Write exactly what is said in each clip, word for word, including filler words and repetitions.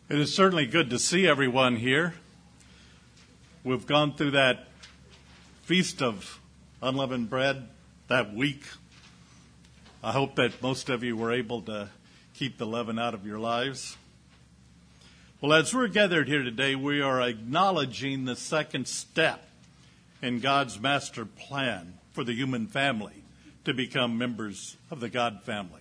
It is certainly good to see everyone here. We've gone through that feast of unleavened bread that week. I hope that most of you were able to keep the leaven out of your lives. Well, as we're gathered here today, we are acknowledging the second step in God's master plan for the human family to become members of the God family.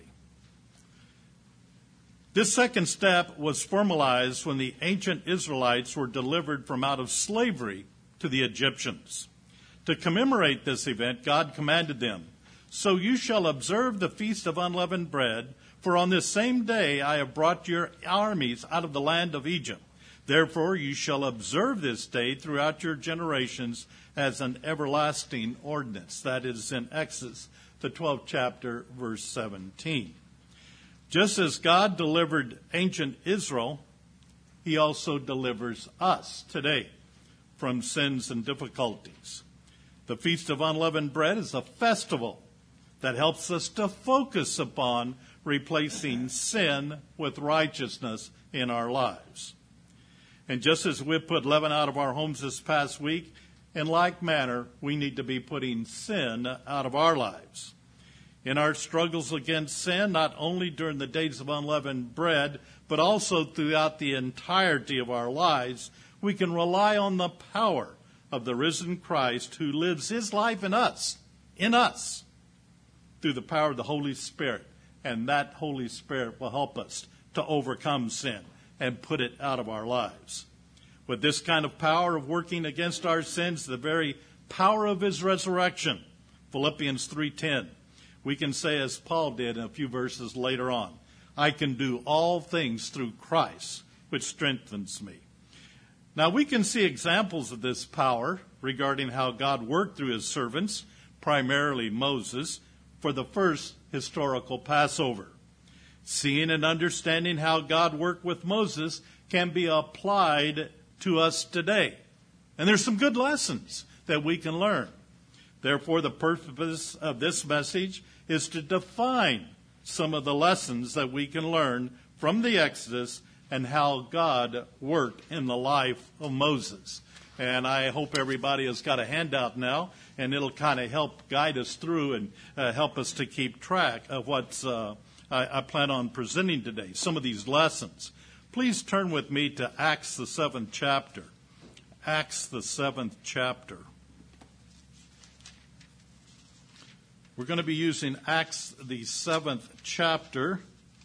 This second step was formalized when the ancient Israelites were delivered from out of slavery to the Egyptians. To commemorate this event, God commanded them, "So you shall observe the feast of unleavened bread, for on this same day I have brought your armies out of the land of Egypt. Therefore you shall observe this day throughout your generations as an everlasting ordinance." That is in Exodus, the twelfth chapter, verse seventeen. Just as God delivered ancient Israel, he also delivers us today from sins and difficulties. The Feast of Unleavened Bread is a festival that helps us to focus upon replacing sin with righteousness in our lives. And just as we put leaven out of our homes this past week, in like manner, we need to be putting sin out of our lives. In our struggles against sin, not only during the days of unleavened bread, but also throughout the entirety of our lives, we can rely on the power of the risen Christ who lives his life in us, in us, through the power of the Holy Spirit. And that Holy Spirit will help us to overcome sin and put it out of our lives. With this kind of power of working against our sins, the very power of his resurrection, Philippians three ten, we can say as Paul did in a few verses later on, "I can do all things through Christ, which strengthens me." Now we can see examples of this power regarding how God worked through his servants, primarily Moses, for the first historical Passover. Seeing and understanding how God worked with Moses can be applied to us today. And there's some good lessons that we can learn. Therefore, the purpose of this message is to define some of the lessons that we can learn from the Exodus and how God worked in the life of Moses. And I hope everybody has got a handout now, and it'll kind of help guide us through and uh, help us to keep track of what uh, I, I plan on presenting today, some of these lessons. Please turn with me to Acts, the seventh chapter. Acts, the seventh chapter. We're going to be using Acts, the seventh chapter,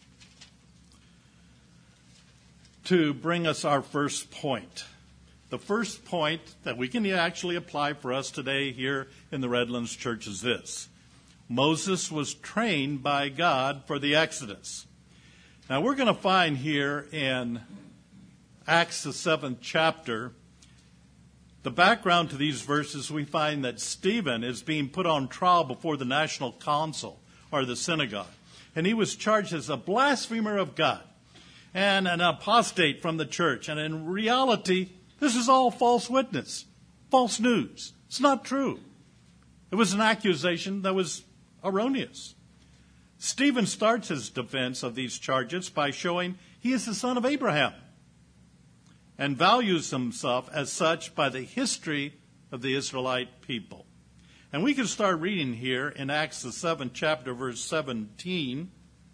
to bring us our first point. The first point that we can actually apply for us today here in the Redlands Church is this: Moses was trained by God for the Exodus. Now we're going to find here in Acts, the seventh chapter, the background to these verses. We find that Stephen is being put on trial before the national council, or the synagogue. And he was charged as a blasphemer of God and an apostate from the church. And in reality, this is all false witness, false news. It's not true. It was an accusation that was erroneous. Stephen starts his defense of these charges by showing he is the son of Abraham and values himself as such by the history of the Israelite people. And we can start reading here in Acts, the seventh chapter, verse seventeen.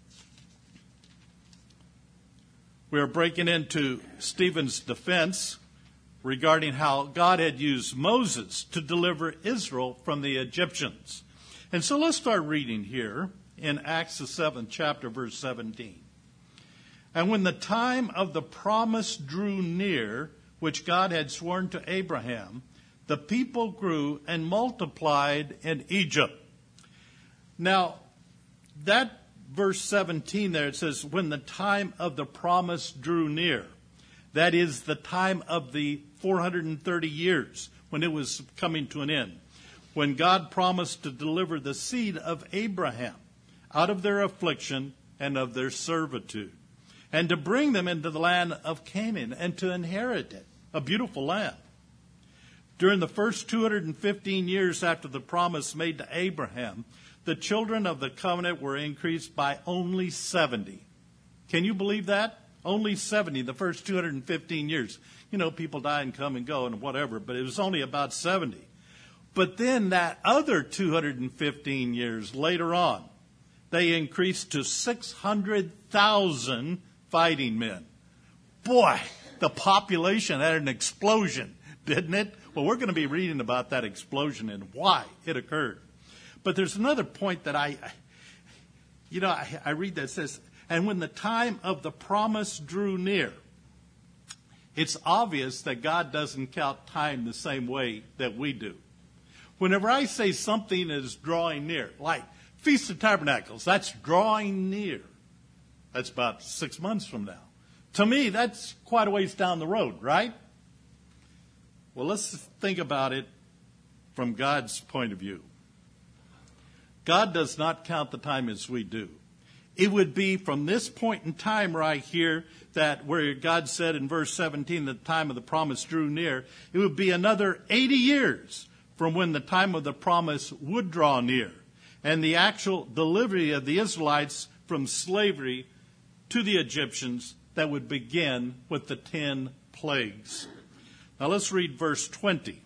We are breaking into Stephen's defense regarding how God had used Moses to deliver Israel from the Egyptians. And so let's start reading here in Acts, the seventh chapter, verse seventeen. "And when the time of the promise drew near, which God had sworn to Abraham, the people grew and multiplied in Egypt." Now, that verse seventeen there, it says, when the time of the promise drew near. That is the time of the four hundred thirty years, when it was coming to an end. When God promised to deliver the seed of Abraham out of their affliction and of their servitude, and to bring them into the land of Canaan and to inherit it, a beautiful land. During the first two hundred fifteen years after the promise made to Abraham, the children of the covenant were increased by only seventy. Can you believe that? Only seventy, the first two hundred fifteen years. You know, people die and come and go and whatever, but it was only about seventy. But then that other two hundred fifteen years later on, they increased to six hundred thousand fighting men. Boy, the population had an explosion, didn't it? Well, we're going to be reading about that explosion and why it occurred. But there's another point that I, you know, I, I read that says, and when the time of the promise drew near, it's obvious that God doesn't count time the same way that we do. Whenever I say something is drawing near, like Feast of Tabernacles, that's drawing near. That's about six months from now. To me, that's quite a ways down the road, right? Well, let's think about it from God's point of view. God does not count the time as we do. It would be from this point in time right here that where God said in verse seventeen that the time of the promise drew near, it would be another eighty years from when the time of the promise would draw near and the actual delivery of the Israelites from slavery to the Egyptians that would begin with the ten plagues. Now let's read verse twenty.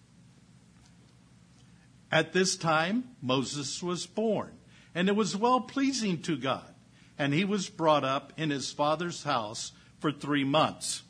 At this time, Moses was born, and it was well-pleasing to God, and he was brought up in his father's house for three months.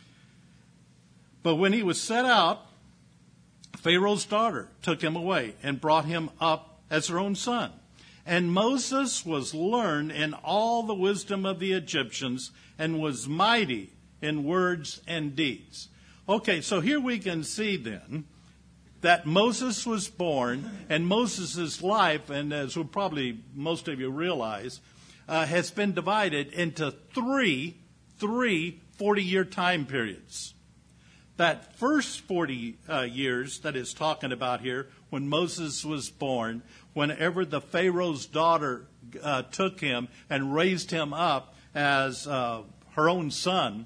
But when he was set out, Pharaoh's daughter took him away and brought him up as her own son. And Moses was learned in all the wisdom of the Egyptians and was mighty in words and deeds. Okay, so here we can see then that Moses was born, and Moses' life, and as will probably most of you realize, uh, has been divided into three, three forty-year time periods. That first forty uh, years that is talking about here, when Moses was born, whenever the Pharaoh's daughter uh, took him and raised him up as uh, her own son,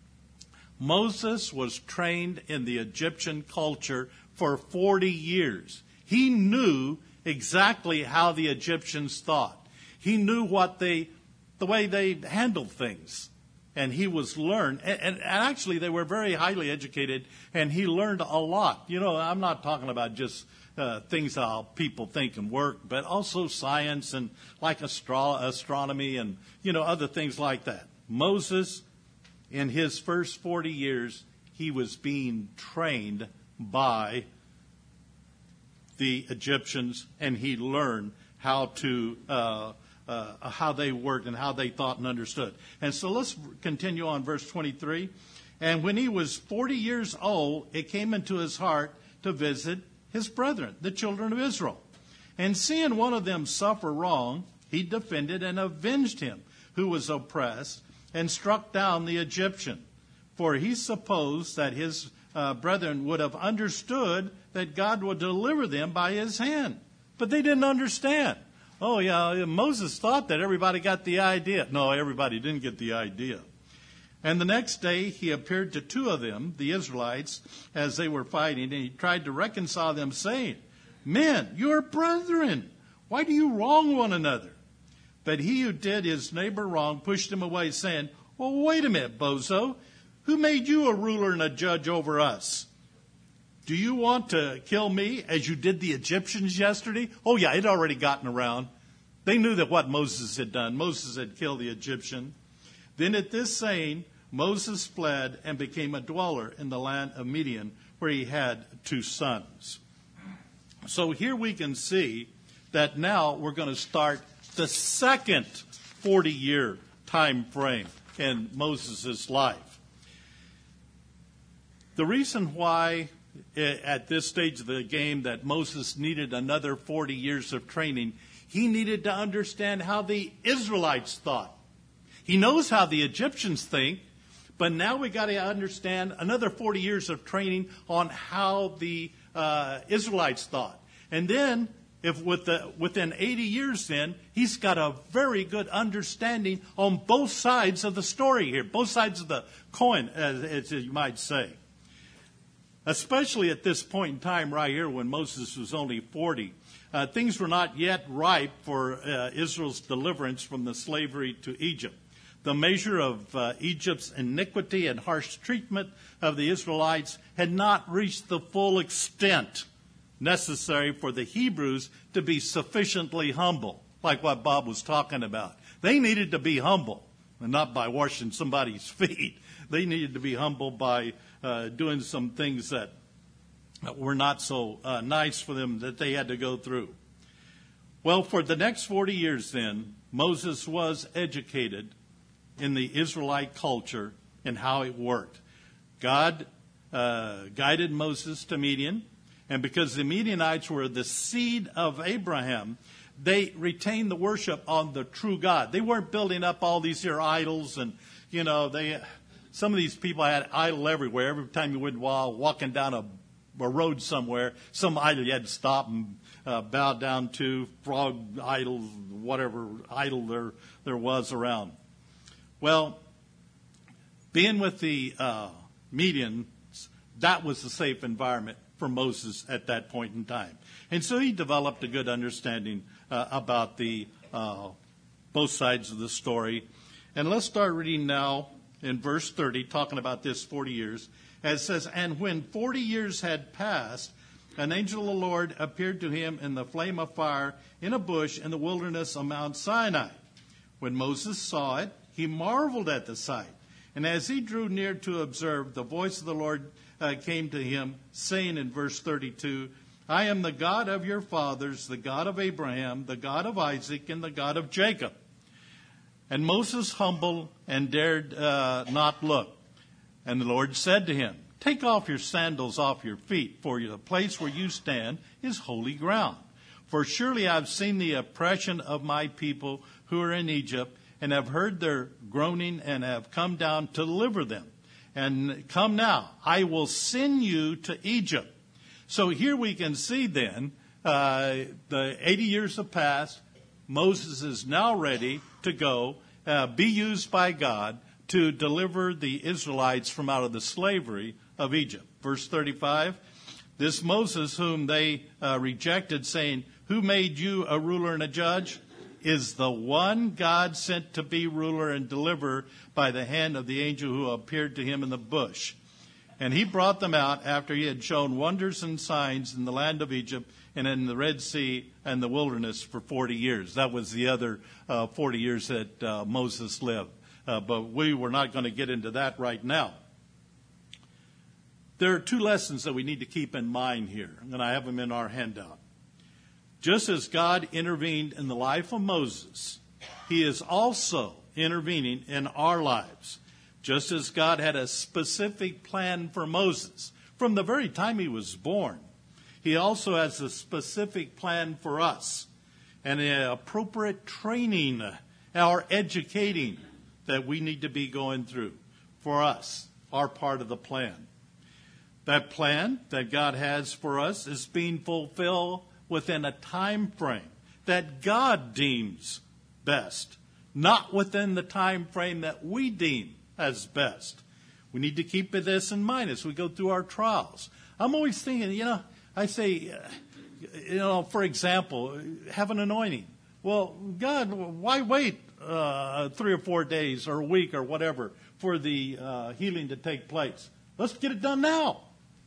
Moses was trained in the Egyptian culture for forty years. He knew exactly how the Egyptians thought. He knew what they, the way they handled things. And he was learned, and, and actually they were very highly educated, and he learned a lot. You know, I'm not talking about just uh, things how people think and work, but also science and like astro- astronomy and, you know, other things like that. Moses, in his first forty years, he was being trained by the Egyptians, and he learned how to uh, uh, how they worked and how they thought and understood. And so let's continue on verse twenty-three. And when he was forty years old, it came into his heart to visit his brethren, the children of Israel. And seeing one of them suffer wrong, he defended and avenged him who was oppressed, and struck down the Egyptian. For he supposed that his uh, brethren would have understood that God would deliver them by his hand. But they didn't understand. Oh, yeah, Moses thought that everybody got the idea. No, everybody didn't get the idea. And the next day he appeared to two of them, the Israelites, as they were fighting, and he tried to reconcile them, saying, Men, you are brethren. Why do you wrong one another? But he who did his neighbor wrong pushed him away, saying, Well, wait a minute, bozo. Who made you a ruler and a judge over us? Do you want to kill me as you did the Egyptians yesterday? Oh, yeah, it had already gotten around. They knew that what Moses had done. Moses had killed the Egyptian. Then at this saying, Moses fled and became a dweller in the land of Midian, where he had two sons. So here we can see that now we're going to start the second forty-year time frame in Moses' life. The reason why at this stage of the game that Moses needed another forty years of training, he needed to understand how the Israelites thought. He knows how the Egyptians think, but now we got to understand another forty years of training on how the uh, Israelites thought. And then, if with the, within eighty years then, he's got a very good understanding on both sides of the story here, both sides of the coin, as, as you might say. Especially at this point in time right here when Moses was only forty. Uh, things were not yet ripe for uh, Israel's deliverance from the slavery to Egypt. the measure of uh, Egypt's iniquity and harsh treatment of the Israelites had not reached the full extent necessary for the Hebrews to be sufficiently humble, like what Bob was talking about. They needed to be humble, and not by washing somebody's feet. They needed to be humble by uh, doing some things that were not so uh, nice for them that they had to go through. Well, for the next forty years then, Moses was educated in the Israelite culture and how it worked. God uh, guided Moses to Midian, and because the Midianites were the seed of Abraham, they retained the worship on the true God. They weren't building up all these here idols, and, you know, they some of these people had idol everywhere. Every time you went while walking down a, a road somewhere, some idol you had to stop and uh, bow down to, frog idol, whatever idol there, there was around. Well, being with the uh, Midians, that was a safe environment for Moses at that point in time. And so he developed a good understanding uh, about the uh, both sides of the story. And let's start reading now in verse thirty, talking about this forty years. As it says, "And when forty years had passed, an angel of the Lord appeared to him in the flame of fire in a bush in the wilderness of Mount Sinai. When Moses saw it, he marveled at the sight. And as he drew near to observe, the voice of the Lord uh, came to him, saying in verse thirty-two, I am the God of your fathers, the God of Abraham, the God of Isaac, and the God of Jacob. And Moses humbled and dared uh, not look. And the Lord said to him, Take off your sandals off your feet, for the place where you stand is holy ground. For surely I have seen the oppression of my people who are in Egypt, and have heard their groaning, and have come down to deliver them. And come now, I will send you to Egypt." So here we can see then, uh, the eighty years have passed. Moses is now ready to go, uh, be used by God to deliver the Israelites from out of the slavery of Egypt. Verse thirty-five, "This Moses whom they uh, rejected, saying, Who made you a ruler and a judge? Is the one God sent to be ruler and deliverer by the hand of the angel who appeared to him in the bush. And he brought them out after he had shown wonders and signs in the land of Egypt and in the Red Sea and the wilderness for forty years. That was the other uh, forty years that uh, Moses lived. Uh, but we were not going to get into that right now. There are two lessons that we need to keep in mind here, and I have them in our handout. Just as God intervened in the life of Moses, he is also intervening in our lives. Just as God had a specific plan for Moses from the very time he was born, he also has a specific plan for us and an appropriate training or educating that we need to be going through for us, our part of the plan. That plan that God has for us is being fulfilled within a time frame that God deems best, not within the time frame that we deem as best. We need to keep this in mind as we go through our trials. I'm always thinking, you know, I say, you know, for example, have an anointing. Well, God, why wait uh, three or four days or a week or whatever for the uh, healing to take place? Let's get it done now.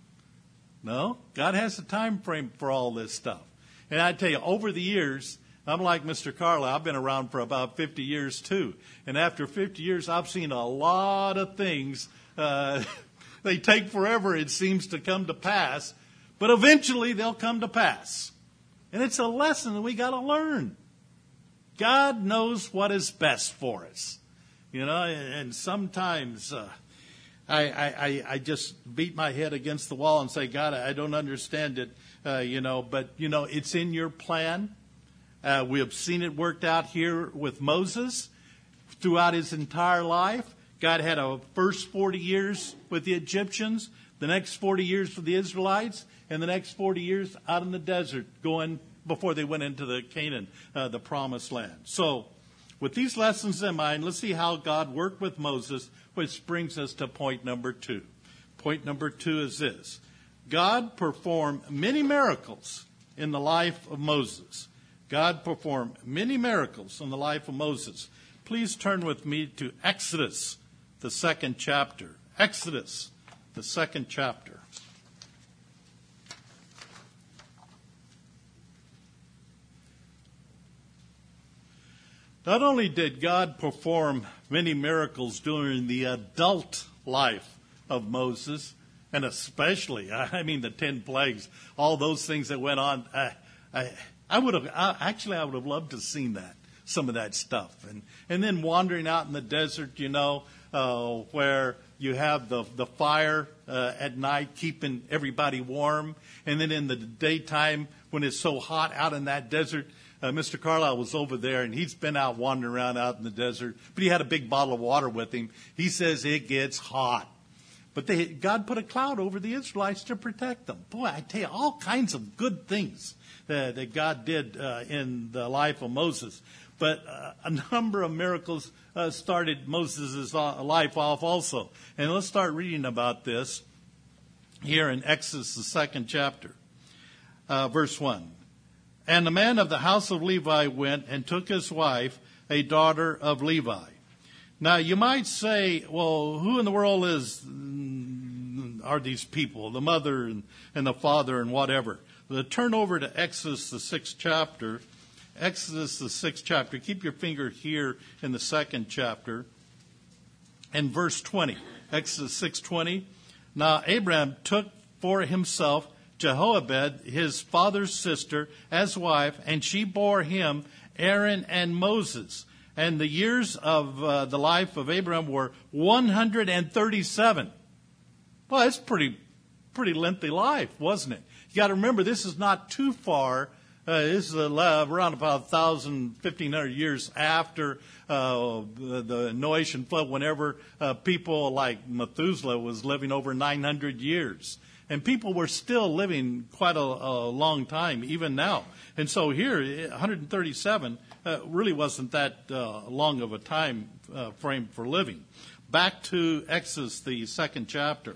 No, God has a time frame for all this stuff. And I tell you, over the years, I'm like Mister Carla. I've been around for about fifty years, too. And after fifty years, I've seen a lot of things. Uh, they take forever, it seems, to come to pass. But eventually, they'll come to pass. And it's a lesson that we got to learn. God knows what is best for us. You know, and sometimes uh, I, I, I just beat my head against the wall and say, God, I don't understand it. Uh, you know, but, you know, it's in your plan. Uh, we have seen it worked out here with Moses throughout his entire life. God had a first forty years with the Egyptians, the next forty years for the Israelites, and the next forty years out in the desert going before they went into the Canaan, uh, the promised land. So with these lessons in mind, let's see how God worked with Moses, which brings us to point number two. Point number two is this. God performed many miracles in the life of Moses. God performed many miracles in the life of Moses. please turn with me to Exodus, the second chapter. Exodus, the second chapter. Not only did God perform many miracles during the adult life of Moses, and especially, I mean, the ten plagues, all those things that went on, I, I, I would have, I, actually, I would have loved to have seen that, some of that stuff. And, and then wandering out in the desert, you know, uh, where you have the, the fire uh, at night keeping everybody warm. And then in the daytime, when it's so hot out in that desert, Uh, Mister Carlisle was over there, and he's been out wandering around out in the desert, but he had a big bottle of water with him. He says it gets hot. But they, God put a cloud over the Israelites to protect them. Boy, I tell you, all kinds of good things that, that God did uh, in the life of Moses. But uh, a number of miracles uh, started Moses' life off also. And let's start reading about this here in Exodus, the second chapter, uh, verse one. And the man of the house of Levi went and took his wife, a daughter of Levi. Now, you might say, well, who in the world is, are these people, the mother and, and the father and whatever? Well, turn over to Exodus, the sixth chapter. Exodus, the sixth chapter. Keep your finger here in the second chapter. And verse twenty. Exodus six twenty. Now, Abraham took for himself Jehoabed, his father's sister, as wife, and she bore him Aaron and Moses. And the years of uh, the life of Abraham were one hundred thirty-seven. Well, it's pretty, pretty lengthy life, wasn't it? You got to remember, this is not too far. Uh, this is uh, around about one thousand, fifteen hundred years after uh, the, the Noachian flood, whenever uh, people like Methuselah was living over nine hundred years. And people were still living quite a, a long time, even now. And so here, one hundred thirty-seven uh, really wasn't that uh, long of a time uh, frame for living. Back to Exodus, the second chapter.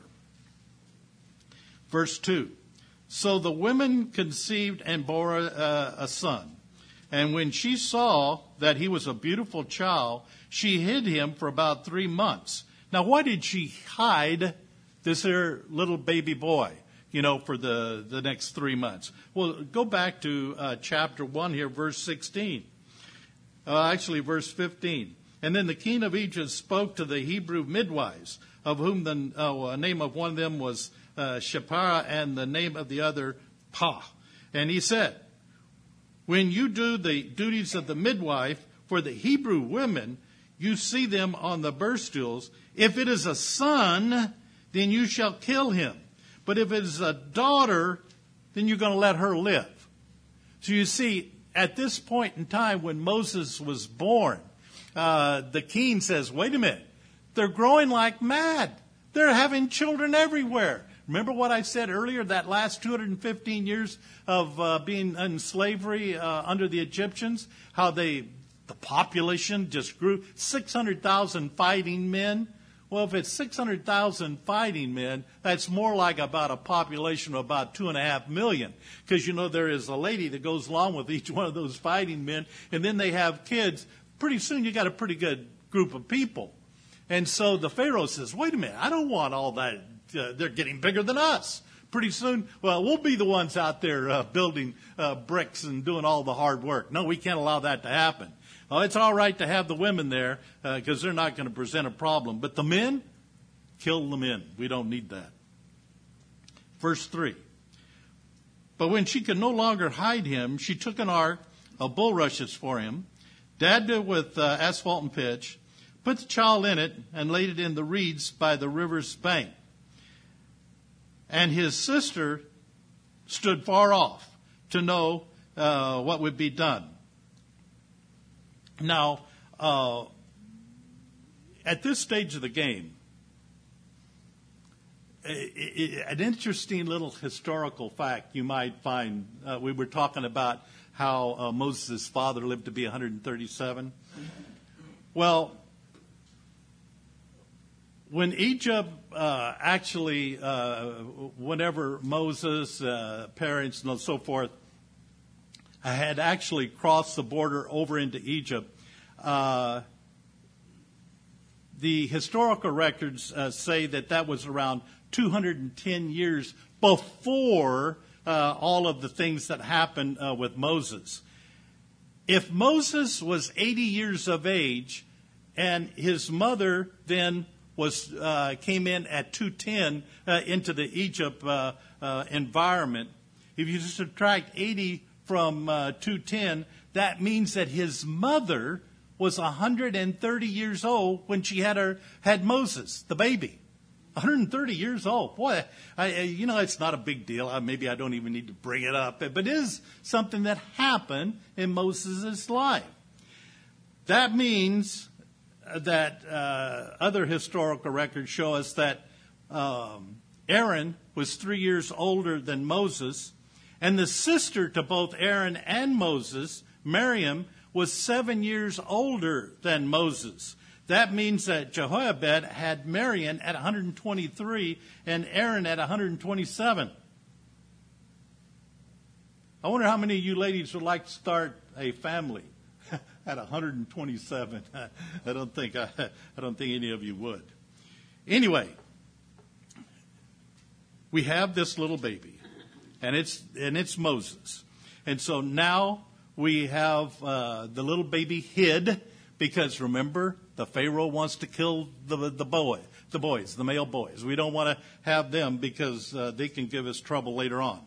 Verse two. So the women conceived and bore a, a son. And when she saw that he was a beautiful child, she hid him for about three months. Now, why did she hide this here little baby boy, you know, for the, the next three months? Well, go back to uh, chapter one here, verse sixteen. Uh, actually, verse fifteen. And then the king of Egypt spoke to the Hebrew midwives, of whom the uh, name of one of them was uh, Shiphrah, and the name of the other Pah. And he said, when you do the duties of the midwife for the Hebrew women, you see them on the birth stools. If it is a son, then you shall kill him. But if it is a daughter, then you're going to let her live. So you see, at this point in time when Moses was born, uh, the king says, wait a minute, they're growing like mad. They're having children everywhere. Remember what I said earlier, that last two hundred fifteen years of uh, being in slavery uh, under the Egyptians, how they, the population just grew, six hundred thousand fighting men. Well, if it's six hundred thousand fighting men, that's more like about a population of about two and a half million. Because, you know, there is a lady that goes along with each one of those fighting men, and then they have kids. Pretty soon you got a pretty good group of people. And so the Pharaoh says, wait a minute, I don't want all that. Uh, they're getting bigger than us. Pretty soon, well, we'll be the ones out there uh, building uh, bricks and doing all the hard work. No, we can't allow that to happen. Oh, it's all right to have the women there because uh, they're not going to present a problem. But the men, kill the men. We don't need that. Verse three. But when she could no longer hide him, she took an ark of bulrushes for him, dabbed it with uh, asphalt and pitch, put the child in it, and laid it in the reeds by the river's bank. And his sister stood far off to know uh, what would be done. Now, uh, at this stage of the game, an interesting little historical fact you might find. Uh, we were talking about how uh, Moses' father lived to be one hundred thirty-seven. Well, when Egypt uh, actually, uh, whenever Moses' uh, parents and so forth had actually crossed the border over into Egypt, uh, the historical records uh, say that that was around two hundred ten years before uh, all of the things that happened uh, with Moses. If Moses was eighty years of age and his mother then was uh, came in at two ten uh, into the Egypt uh, uh, environment, if you subtract eighty from uh, two ten, that means that his mother was one hundred thirty years old when she had her had Moses, the baby. one hundred thirty years old. Boy, I, I, you know, it's not a big deal. I, maybe I don't even need to bring it up. But it is something that happened in Moses' life. That means that uh, other historical records show us that um, Aaron was three years older than Moses. And the sister to both Aaron and Moses, Miriam, was seven years older than Moses. That means that Jehoiada had Miriam at one hundred twenty-three and Aaron at one hundred twenty-seven. I wonder how many of you ladies would like to start a family at one hundred twenty-seven. I don't think I, I don't think any of you would. Anyway, we have this little baby, and it's and it's Moses, and so now we have uh, the little baby hid because remember the Pharaoh wants to kill the the boy the boys the male boys. We don't want to have them because uh, they can give us trouble later on.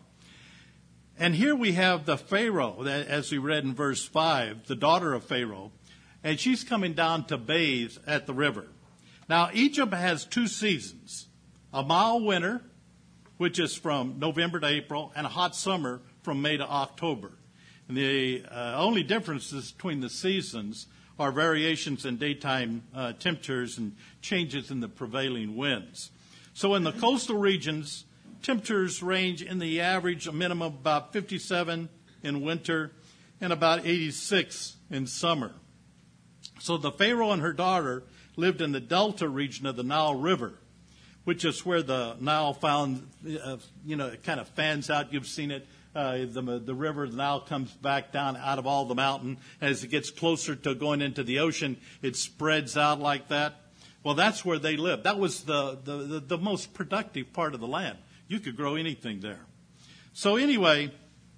And here we have the Pharaoh, as we read in verse five, the daughter of Pharaoh, and she's coming down to bathe at the river. Now, Egypt has two seasons, a mild winter, which is from November to April, and a hot summer from May to October. And the uh, only differences between the seasons are variations in daytime uh, temperatures and changes in the prevailing winds. So in the coastal regions, temperatures range in the average, a minimum of about fifty-seven in winter and about eighty-six in summer. So the Pharaoh and her daughter lived in the delta region of the Nile River, which is where the Nile found, uh, you know, it kind of fans out. You've seen it. Uh, the, the river, the Nile comes back down out of all the mountain. As it gets closer to going into the ocean, it spreads out like that. Well, that's where they lived. That was the, the, the, the most productive part of the land. You could grow anything there. So anyway,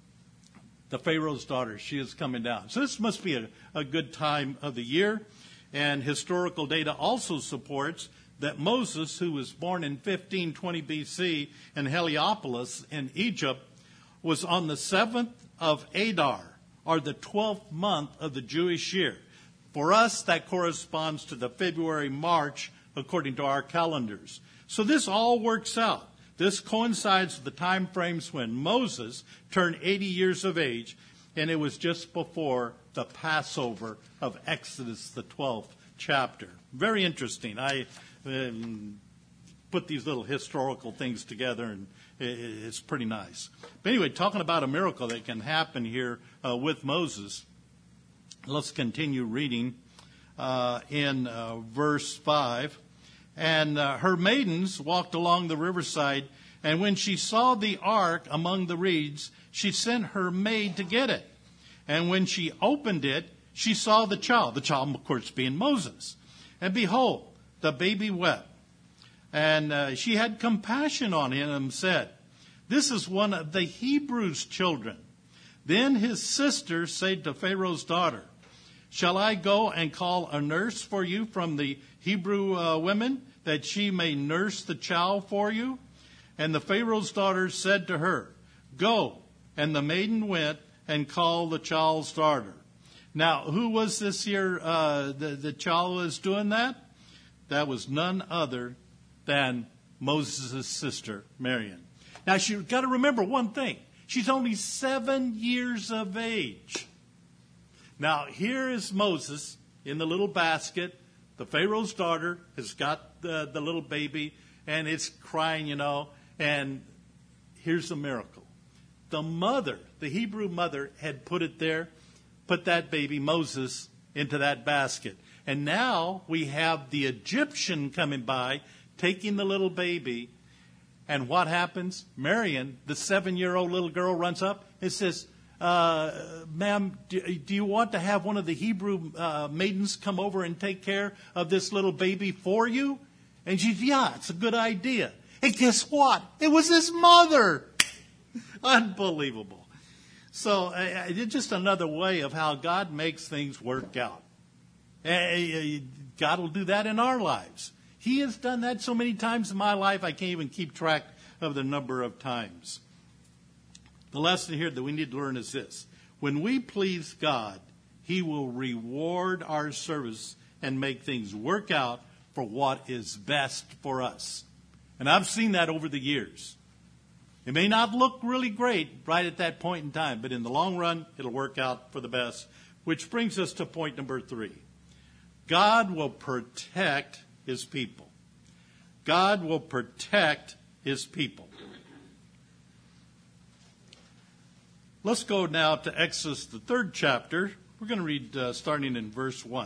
the Pharaoh's daughter, she is coming down. So this must be a, a good time of the year. And historical data also supports that Moses, who was born in fifteen twenty B C in Heliopolis in Egypt, was on the seventh of Adar, or the twelfth month of the Jewish year. For us, that corresponds to the February, March, according to our calendars. So this all works out. This coincides with the time frames when Moses turned eighty years of age, and it was just before the Passover of Exodus, the twelfth chapter. Very interesting. I um, put these little historical things together, and it's pretty nice. But anyway, talking about a miracle that can happen here uh, with Moses, let's continue reading uh, in uh, verse five. And uh, her maidens walked along the riverside, and when she saw the ark among the reeds, she sent her maid to get it. And when she opened it, she saw the child, the child, of course, being Moses. And behold, the baby wept. And uh, she had compassion on him and said, "This is one of the Hebrews' children." Then his sister said to Pharaoh's daughter, "Shall I go and call a nurse for you from the Hebrew uh, women, that she may nurse the child for you?" And the Pharaoh's daughter said to her, "Go." And the maiden went and called the child's daughter. Now, who was this here, uh, the, the child was doing that? That was none other than Moses' sister, Miriam. Now, you've got to remember one thing. She's only seven years of age. Now, here is Moses in the little basket. The Pharaoh's daughter has got the, the little baby, and it's crying, you know. And here's the miracle. The mother, the Hebrew mother, had put it there, put that baby, Moses, into that basket. And now we have the Egyptian coming by, taking the little baby. And what happens? Miriam, the seven-year-old little girl, runs up and says, uh, ma'am, do, do you want to have one of the Hebrew uh, maidens come over and take care of this little baby for you? And she said, yeah, it's a good idea. And guess what? It was his mother. Unbelievable. So uh, it's just another way of how God makes things work out. Uh, God will do that in our lives. He has done that so many times in my life, I can't even keep track of the number of times. The lesson here that we need to learn is this. When we please God, He will reward our service and make things work out for what is best for us. And I've seen that over the years. It may not look really great right at that point in time, but in the long run, it'll work out for the best. Which brings us to point number three. God will protect His people. God will protect His people. Let's go now to Exodus, the third chapter. We're going to read uh, starting in verse one.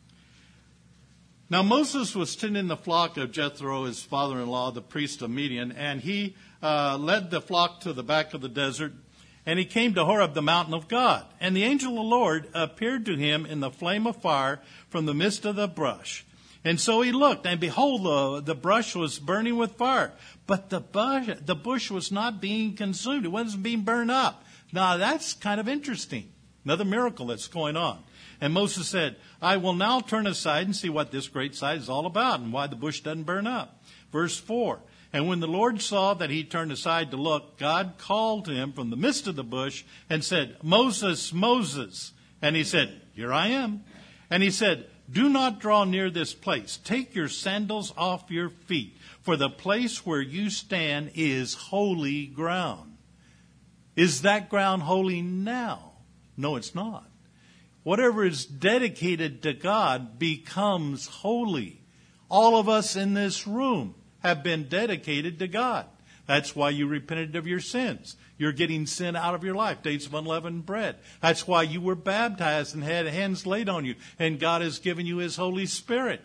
Now Moses was tending the flock of Jethro, his father-in-law, the priest of Midian, and he uh, led the flock to the back of the desert, and he came to Horeb, the mountain of God. And the angel of the Lord appeared to him in the flame of fire from the midst of the brush. And so he looked, and behold, the, the brush was burning with fire. But the bush, the bush was not being consumed. It wasn't being burned up. Now, that's kind of interesting. Another miracle that's going on. And Moses said, I will now turn aside and see what this great sight is all about and why the bush doesn't burn up. Verse four. And when the Lord saw that he turned aside to look, God called to him from the midst of the bush and said, Moses, Moses. And he said, here I am. And he said, do not draw near this place. Take your sandals off your feet, for the place where you stand is holy ground. Is that ground holy now? No, it's not. Whatever is dedicated to God becomes holy. All of us in this room have been dedicated to God. That's why you repented of your sins. You're getting sin out of your life, days of unleavened bread. That's why you were baptized and had hands laid on you, and God has given you His Holy Spirit.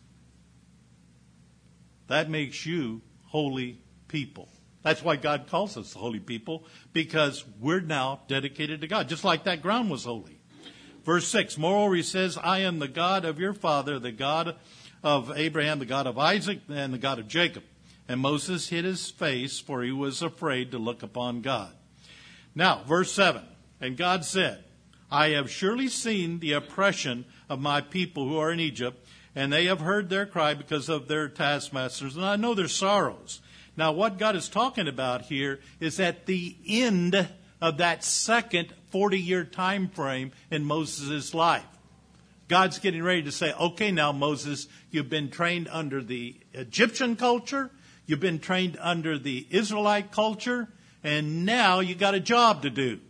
That makes you holy people. That's why God calls us holy people, because we're now dedicated to God, just like that ground was holy. Verse six, moreover, He says, I am the God of your father, the God of Abraham, the God of Isaac, and the God of Jacob. And Moses hid his face, for he was afraid to look upon God. Now, verse seven, and God said, I have surely seen the oppression of my people who are in Egypt, and they have heard their cry because of their taskmasters, and I know their sorrows. Now, what God is talking about here is at the end of that second forty-year time frame in Moses' life. God's getting ready to say, okay, now, Moses, you've been trained under the Egyptian culture. You've been trained under the Israelite culture. And now you got a job to do.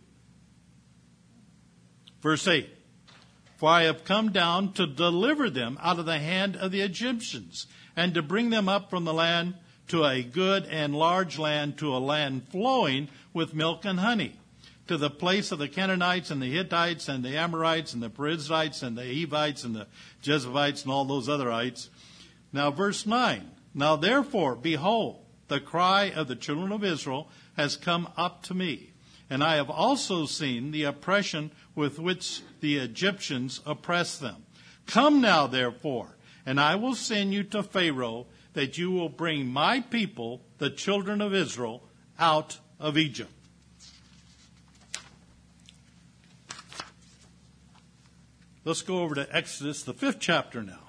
Verse eight. For I have come down to deliver them out of the hand of the Egyptians, and to bring them up from the land to a good and large land, to a land flowing with milk and honey, to the place of the Canaanites and the Hittites and the Amorites and the Perizzites and the Hivites and the Jebusites and all those other ites. Now verse nine. Now therefore, behold, the cry of the children of Israel has come up to me, and I have also seen the oppression with which the Egyptians oppress them. Come now therefore, and I will send you to Pharaoh, that you will bring my people, the children of Israel, out of Egypt. Let's go over to Exodus, the fifth chapter now.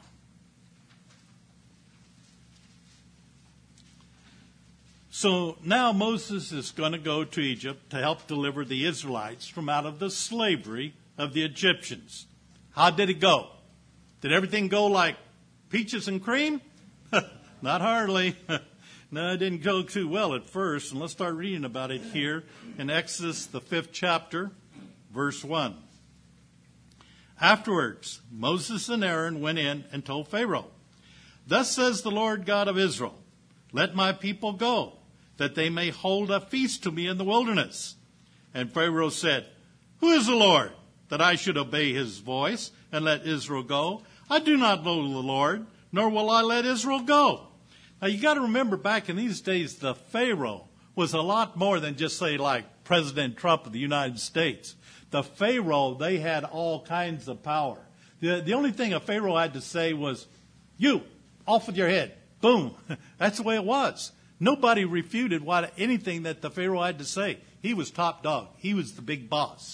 So now Moses is going to go to Egypt to help deliver the Israelites from out of the slavery of the Egyptians. How did it go? Did everything go like peaches and cream? Not hardly. No, it didn't go too well at first. And let's start reading about it here in Exodus, the fifth chapter, verse one. Afterwards, Moses and Aaron went in and told Pharaoh, Thus says the Lord God of Israel, let my people go, that they may hold a feast to me in the wilderness. And Pharaoh said, Who is the Lord, that I should obey his voice and let Israel go? I do not know the Lord, nor will I let Israel go. Now you got to remember, back in these days, the Pharaoh was a lot more than just, say, like President Trump of the United States. The Pharaoh, they had all kinds of power. The, the only thing a Pharaoh had to say was, you, off with your head. Boom. That's the way it was. Nobody refuted what anything that the Pharaoh had to say. He was top dog. He was the big boss.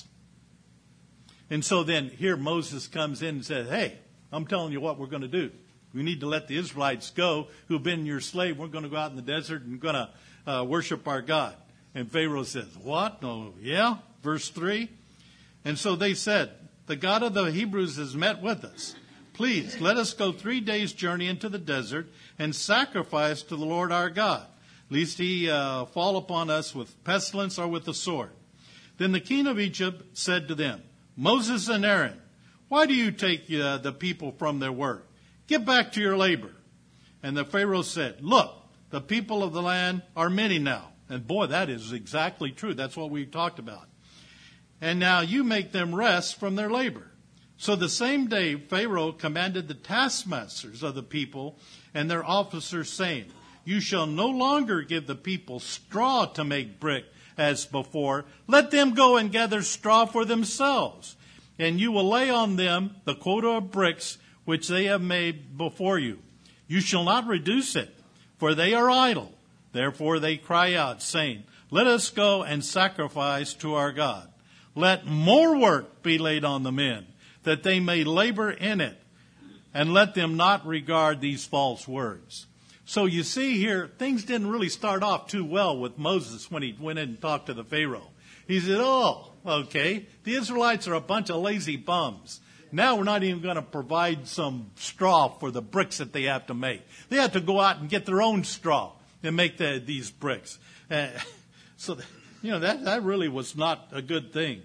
And so then here Moses comes in and says, hey, I'm telling you what we're going to do. We need to let the Israelites go who've been your slave. We're going to go out in the desert and going to uh, worship our God. And Pharaoh says, what? Oh, yeah? Verse three. And so they said, the God of the Hebrews has met with us. Please, let us go three days' journey into the desert and sacrifice to the Lord our God, lest he uh, fall upon us with pestilence or with the sword. Then the king of Egypt said to them, Moses and Aaron, why do you take uh, the people from their work? Get back to your labor. And the Pharaoh said, look, the people of the land are many now. And boy, that is exactly true. That's what we talked about. And now you make them rest from their labor. So the same day Pharaoh commanded the taskmasters of the people and their officers, saying, you shall no longer give the people straw to make brick as before. Let them go and gather straw for themselves. And you will lay on them the quota of bricks which they have made before you. You shall not reduce it, for they are idle. Therefore they cry out, saying, let us go and sacrifice to our God. Let more work be laid on the men, that they may labor in it, and let them not regard these false words. So you see here, things didn't really start off too well with Moses when he went in and talked to the Pharaoh. He said, oh, okay, the Israelites are a bunch of lazy bums. Now we're not even going to provide some straw for the bricks that they have to make. They have to go out and get their own straw and make the, these bricks. Uh, so, you know, that, that really was not a good thing.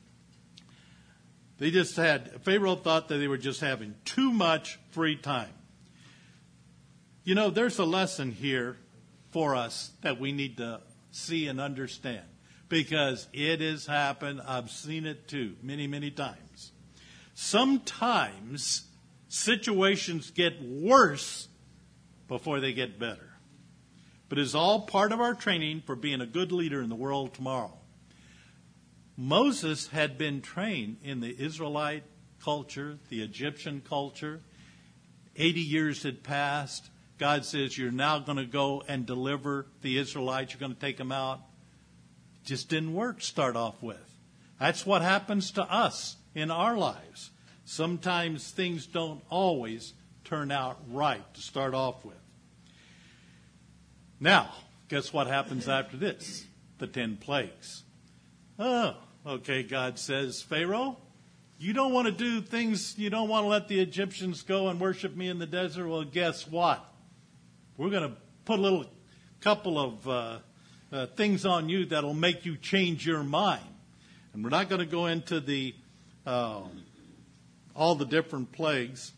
They just had, Pharaoh thought that they were just having too much free time. You know, there's a lesson here for us that we need to see and understand, because it has happened. I've seen it too, many, many times. Sometimes situations get worse before they get better. But it's all part of our training for being a good leader in the world tomorrow. Moses had been trained in the Israelite culture, the Egyptian culture. eighty years had passed. God says, you're now going to go and deliver the Israelites. You're going to take them out. It just didn't work to start off with. That's what happens to us in our lives. Sometimes things don't always turn out right to start off with. Now, guess what happens after this? The ten plagues. Oh, okay, God says, Pharaoh, you don't want to do things, you don't want to let the Egyptians go and worship me in the desert. Well, guess what? We're going to put a little couple of uh, uh, things on you that'll make you change your mind. And we're not going to go into the uh, all the different plagues.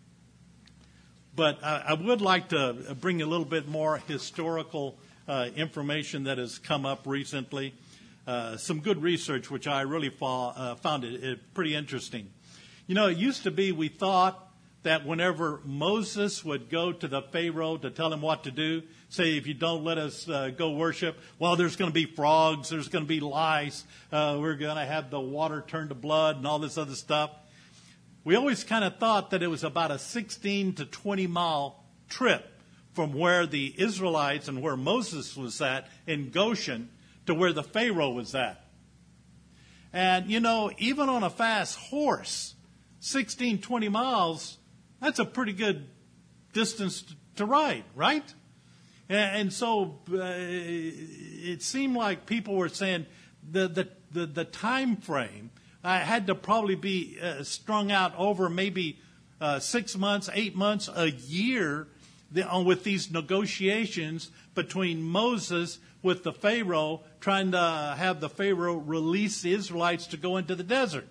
But I, I would like to bring a little bit more historical uh, information that has come up recently. Uh, some good research, which I really fa- uh, found it, it pretty interesting. You know, it used to be we thought that whenever Moses would go to the Pharaoh to tell him what to do, say, if you don't let us uh, go worship, well, there's going to be frogs, there's going to be lice, uh, we're going to have the water turn to blood and all this other stuff. We always kind of thought that it was about a sixteen to twenty mile trip from where the Israelites and where Moses was at in Goshen to where the Pharaoh was at. And, you know, even on a fast horse, sixteen, twenty miles, that's a pretty good distance to ride, right? And, and so uh, it seemed like people were saying the, the, the, the time frame uh, had to probably be uh, strung out over maybe uh, six months, eight months, a year the, uh, with these negotiations between Moses with the Pharaoh, trying to have the Pharaoh release the Israelites to go into the desert.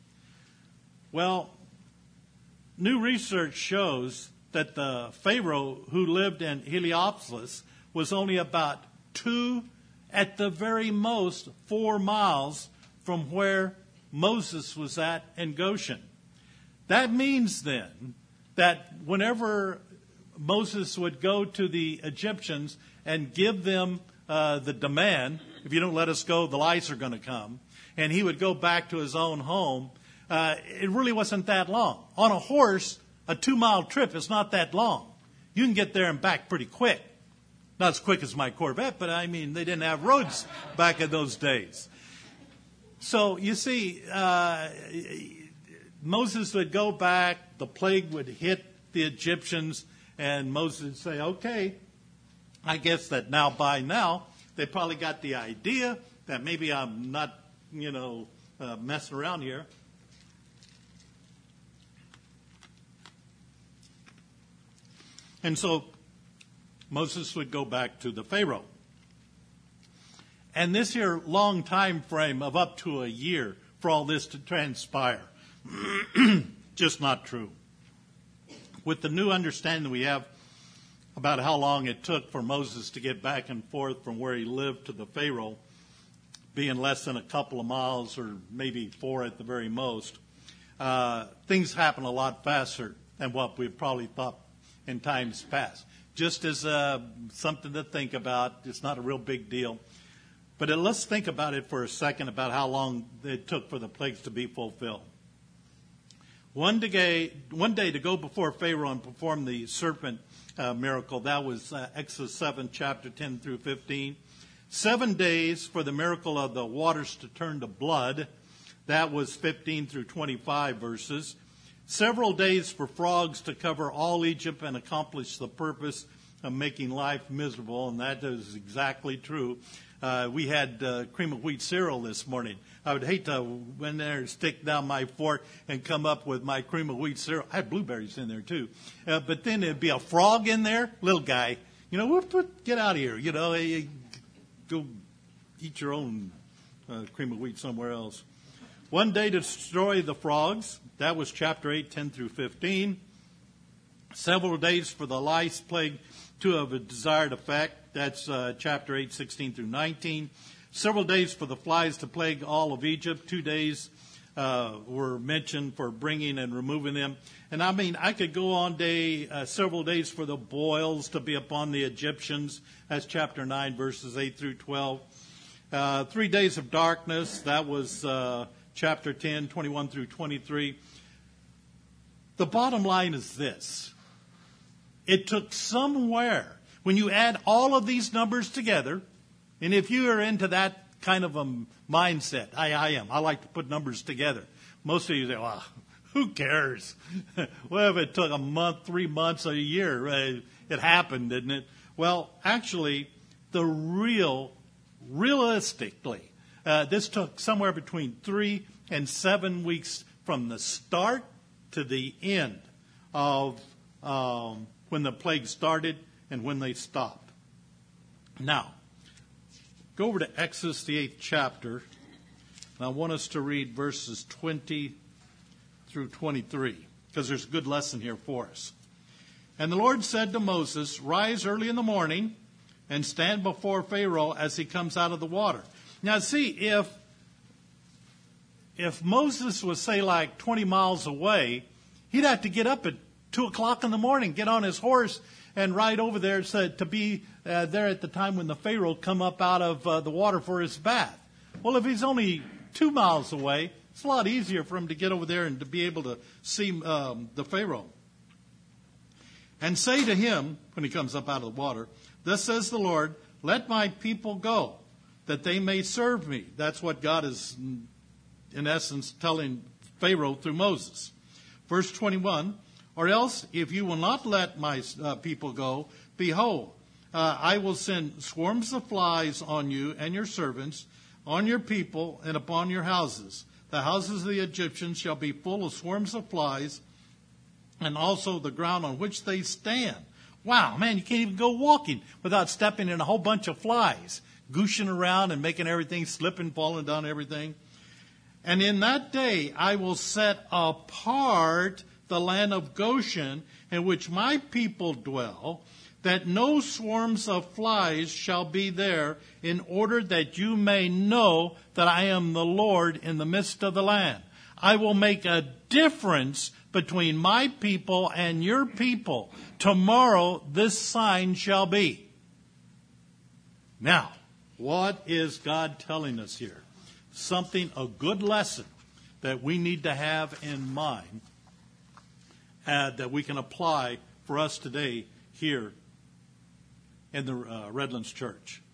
Well, new research shows that the Pharaoh who lived in Heliopolis was only about two, at the very most, four miles from where Moses was at in Goshen. That means then that whenever Moses would go to the Egyptians and give them uh, the demand, if you don't let us go, the lice are going to come, and he would go back to his own home, uh, it really wasn't that long. On a horse, a two-mile trip is not that long. You can get there and back pretty quick. Not as quick as my Corvette, but I mean, they didn't have roads back in those days. So, you see, uh, Moses would go back, the plague would hit the Egyptians, and Moses would say, okay, I guess that now by now, they probably got the idea that maybe I'm not, you know, uh, messing around here. And so Moses would go back to the Pharaoh. And this here long time frame of up to a year for all this to transpire, just not true. With the new understanding we have about how long it took for Moses to get back and forth from where he lived to the Pharaoh, being less than a couple of miles or maybe four at the very most, uh, things happen a lot faster than what we probably thought in times past. Just as uh, something to think about. It's not a real big deal. But uh, let's think about it for a second about how long it took for the plagues to be fulfilled. One day, one day to go before Pharaoh and perform the serpent uh, miracle, that was uh, Exodus seven, chapter ten through fifteen. Seven days for the miracle of the waters to turn to blood, that was fifteen through twenty-five verses. Several days for frogs to cover all Egypt and accomplish the purpose of making life miserable, and that is exactly true. Uh, we had uh, cream of wheat cereal this morning. I would hate to went there and stick down my fork and come up with my cream of wheat cereal. I had blueberries in there too, uh, but then there'd be a frog in there, little guy. You know, whoop, whoop, get out of here. You know, hey, go eat your own uh, cream of wheat somewhere else. One day to destroy the frogs. That was chapter eight, ten through fifteen. Several days for the lice plague to have a desired effect. That's uh, chapter eight, sixteen through nineteen. Several days for the flies to plague all of Egypt. Two days uh, were mentioned for bringing and removing them. And I mean, I could go on day, uh, several days for the boils to be upon the Egyptians. That's chapter nine, verses eight through twelve. Uh, three days of darkness. That was uh, chapter ten, twenty-one through twenty-three. The bottom line is this. It took somewhere, when you add all of these numbers together, and if you are into that kind of a mindset, I, I am. I like to put numbers together. Most of you say, well, who cares? Well, if it took a month, three months, a year, uh, it happened, didn't it? Well, actually, the real, realistically, uh, this took somewhere between three and seven weeks from the start to the end of um, when the plague started and when they stopped. Now, go over to Exodus, the eighth chapter, and I want us to read verses twenty through twenty-three, because there's a good lesson here for us. And the Lord said to Moses, "Rise early in the morning and stand before Pharaoh as he comes out of the water." Now, see, if if Moses was, say, like twenty miles away, he'd have to get up at two o'clock in the morning, get on his horse, and ride over there so, to be uh, there at the time when the Pharaoh come up out of uh, the water for his bath. Well, if he's only two miles away, it's a lot easier for him to get over there and to be able to see um, the Pharaoh. And say to him, when he comes up out of the water, "Thus says the Lord, let my people go, that they may serve me." That's what God is, in essence, telling Pharaoh through Moses. Verse twenty-one, "Or else, if you will not let my uh, people go, behold, uh, I will send swarms of flies on you and your servants, on your people, and upon your houses. The houses of the Egyptians shall be full of swarms of flies, and also the ground on which they stand." Wow, man, you can't even go walking without stepping in a whole bunch of flies, gooshing around and making everything, slipping, falling down everything. "And in that day I will set apart the land of Goshen, in which my people dwell, that no swarms of flies shall be there, in order that you may know that I am the Lord in the midst of the land. I will make a difference between my people and your people. Tomorrow this sign shall be." Now, what is God telling us here? Something, a good lesson that we need to have in mind uh, that we can apply for us today here in the uh, Redlands Church.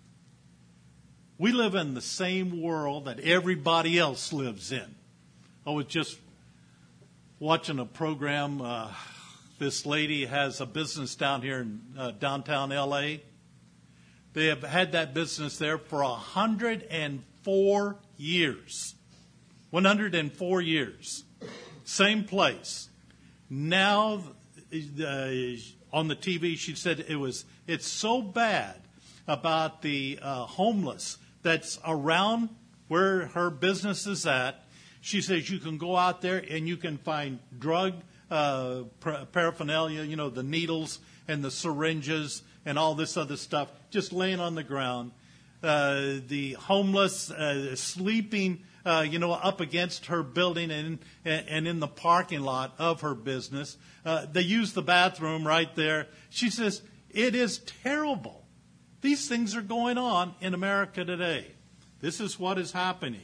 We live in the same world that everybody else lives in. I was just watching a program. Uh, this lady has a business down here in uh, downtown L A. They have had that business there for one hundred four years. one hundred four years. Same place. Now, uh, on the T V, she said it was, it's so bad about the uh, homeless that's around where her business is at. She says you can go out there and you can find drug uh, paraphernalia, you know, the needles and the syringes and all this other stuff just laying on the ground. Uh, the homeless uh, sleeping, uh, you know, up against her building and and in the parking lot of her business. Uh, they use the bathroom right there. She says, it is terrible. These things are going on in America today. This is what is happening.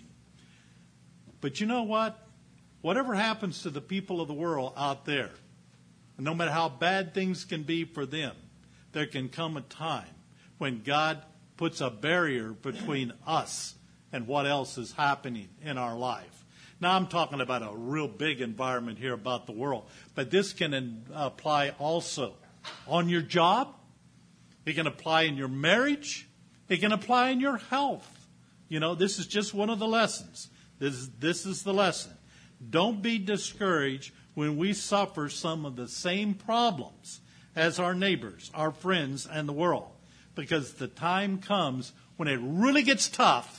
But you know what? Whatever happens to the people of the world out there, no matter how bad things can be for them, there can come a time when God puts a barrier between us and what else is happening in our life. Now, I'm talking about a real big environment here about the world, but this can apply also on your job. It can apply in your marriage. It can apply in your health. You know, this is just one of the lessons. This is, this is the lesson. Don't be discouraged when we suffer some of the same problems as our neighbors, our friends, and the world. Because the time comes when it really gets tough,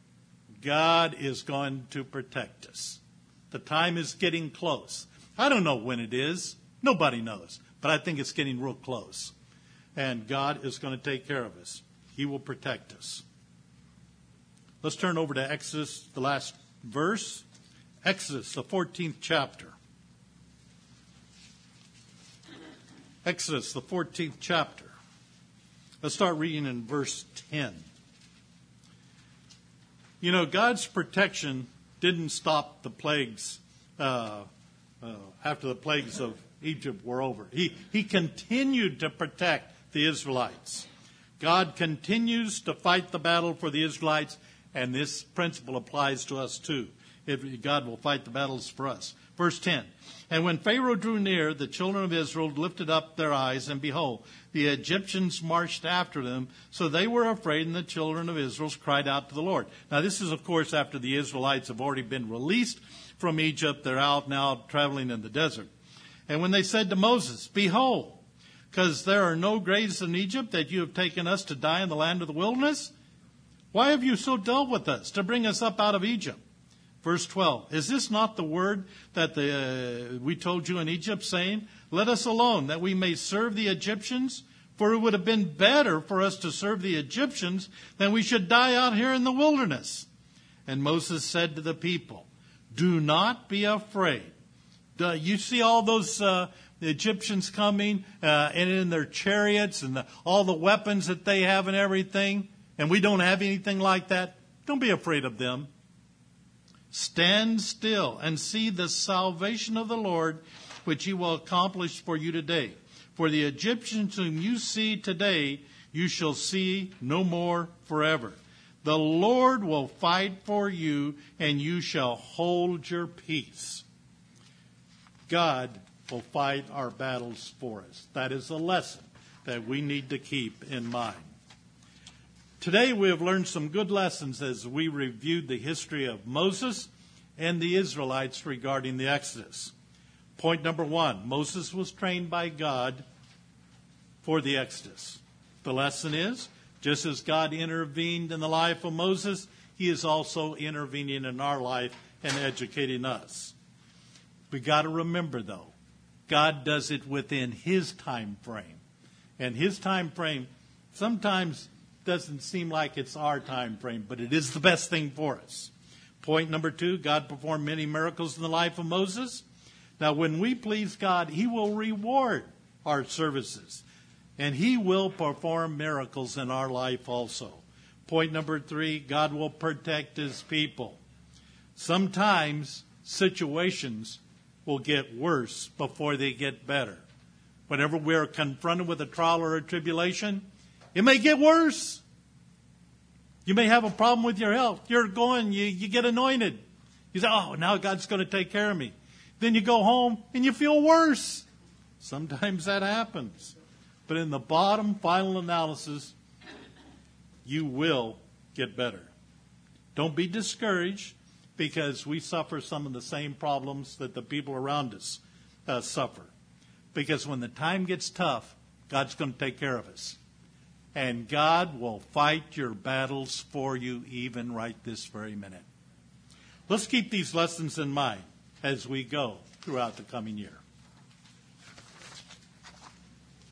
God is going to protect us. The time is getting close. I don't know when it is. Nobody knows. But I think it's getting real close. And God is going to take care of us. He will protect us. Let's turn over to Exodus, the last verse. Exodus, the fourteenth chapter. Exodus, the fourteenth chapter. Let's start reading in verse ten. You know, God's protection didn't stop the plagues uh, uh, after the plagues of Egypt were over. He, he continued to protect the Israelites. God continues to fight the battle for the Israelites, and this principle applies to us too. If God will fight the battles for us. Verse ten. And when Pharaoh drew near, the children of Israel lifted up their eyes, and behold, the Egyptians marched after them. So they were afraid, and the children of Israel cried out to the Lord. Now this is, of course, after the Israelites have already been released from Egypt. They're out now traveling in the desert. And when they said to Moses, behold, because there are no graves in Egypt, that you have taken us to die in the land of the wilderness? Why have you so dealt with us to bring us up out of Egypt? Verse twelve, is this not the word that the, uh, we told you in Egypt, saying, let us alone, that we may serve the Egyptians? For it would have been better for us to serve the Egyptians than we should die out here in the wilderness. And Moses said to the people, do not be afraid. Do you see all those uh, the Egyptians coming uh, and in their chariots and the, all the weapons that they have and everything, and we don't have anything like that? Don't be afraid of them. Stand still and see the salvation of the Lord, which he will accomplish for you today. For the Egyptians whom you see today, you shall see no more forever. The Lord will fight for you, and you shall hold your peace. God will fight our battles for us. That is a lesson that we need to keep in mind. Today we have learned some good lessons as we reviewed the history of Moses and the Israelites regarding the Exodus. Point number one, Moses was trained by God for the Exodus. The lesson is, just as God intervened in the life of Moses, he is also intervening in our life and educating us. We got to remember, though, God does it within his time frame. And his time frame sometimes doesn't seem like it's our time frame, but it is the best thing for us. Point number two, God performed many miracles in the life of Moses. Now, when we please God, he will reward our services, and he will perform miracles in our life also. Point number three, God will protect his people. Sometimes situations will get worse before they get better. Whenever we're confronted with a trial or a tribulation, it may get worse. You may have a problem with your health. You're going, you, you get anointed. You say, oh, now God's going to take care of me. Then you go home and you feel worse. Sometimes that happens. But in the bottom final analysis, you will get better. Don't be discouraged, because we suffer some of the same problems that the people around us uh, suffer. Because when the time gets tough, God's going to take care of us. And God will fight your battles for you even right this very minute. Let's keep these lessons in mind as we go throughout the coming year.